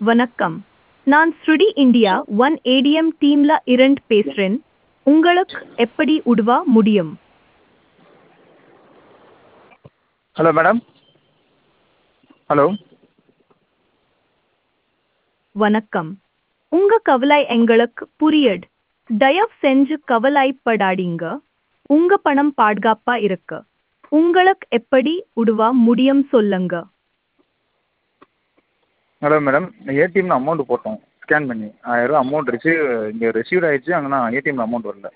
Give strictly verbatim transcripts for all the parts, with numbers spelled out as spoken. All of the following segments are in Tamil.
வணக்கம். நான் ஸ்ருடி இந்தியா ஒன் ஏடிஎம் டீம்ல இரண்டு பேசுறேன். உங்களுக்கு எப்படி உதவ முடியும்? Hello madam. ஹலோ. வணக்கம். உங்க கவலை எங்களுக்கு புரியுது. தயவு செஞ்சு கவலைப்படாதீங்க. உங்க பணம் பாதுகாப்பா இருக்கு. உங்களுக்கு எப்படி உதவ முடியும் சொல்லுங்க. ஹலோ மேடம், ஏடிஎம்ல அமௌண்ட் போட்டோம் ஸ்கேன் பண்ணி ஆயிரம் அமௌண்ட் ரிசீவ் இங்கே ரிசீவ் ஆயிடுச்சு. ஆனால் ஏடிஎம்ல அமௌண்ட் வரல.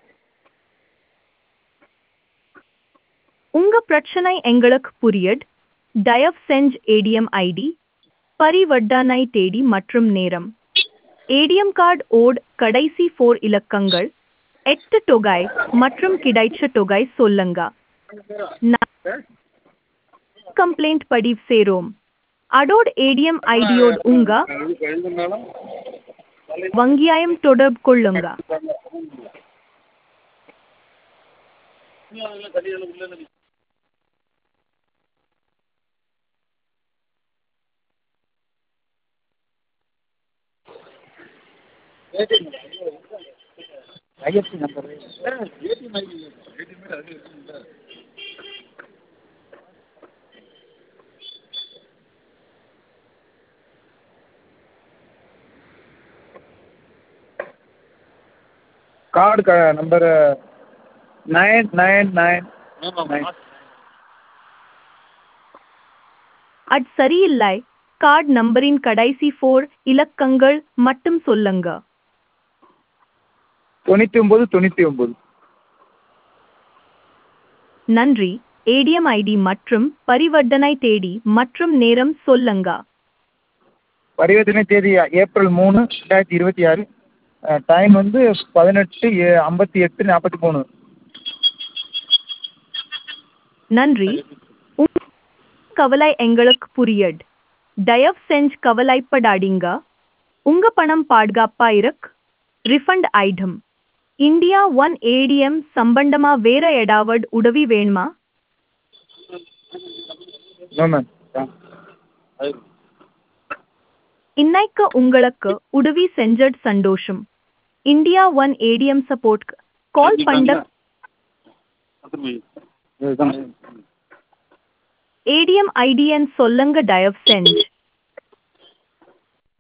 உங்க பிரச்சனை எங்களுக்கு புரியுது. தயவு செஞ்சு ஏடிஎம் ஐடி, பரிவர்த்தனை தேதி மற்றும் நேரம், ஏடிஎம் கார்டு ஓட் கடைசி ஃபோர் இலக்கங்கள், எட்டு தொகை மற்றும் கிடைச்ச தொகை சொல்லுங்க. நான் கம்ப்ளைண்ட் பதிவு செய்றோம். அதோட ஏடிஎம் ஐடியோட உங்க வங்கியாயம் தொடர்பு கொள்ளுங்க. ஐஎஃப்சி நம்பர் கார்டு க number nine nine nine nine. அது சரியில்லை. கார்டு நம்பரின் கடைசி ஃபோர் இலக்கங்கள் மட்டும் சொல்லுங்க. தொண்ணூற்றி ஒம்பது தொண்ணூற்றி ஒம்பது. நன்றி. ஏடிஎம் ஐடி மற்றும் பரிவர்த்தனை தேதி மற்றும் நேரம் சொல்லுங்க. பரிவர்த்தனை தேதி ஏப்ரல் மூணு ரெண்டாயிரத்தி இருபத்தி ஆறு. டைம் வந்து பதினெட்டு ஏ ஐம்பத்தி எட்டு நாற்பத்தி மூணு. நன்றி. உங்க கவலை எங்களுக்கு புரியுது. தயவு செஞ்சு கவலைப்படாதீங்க. உங்க பணம் பாதுகாப்பா இருக்கு. Refund item. India one ATM சம்பந்தமா வேற ஏதாவது உதவி வேணுமா? No ma'am. இன்னைக்கு உங்களுக்கு உதவி செஞ்சது சந்தோஷம். India one ATM support call பண்ண ஏடிஎம் ஐடிஎன் சொல்லுங்க தயவு செஞ்சு.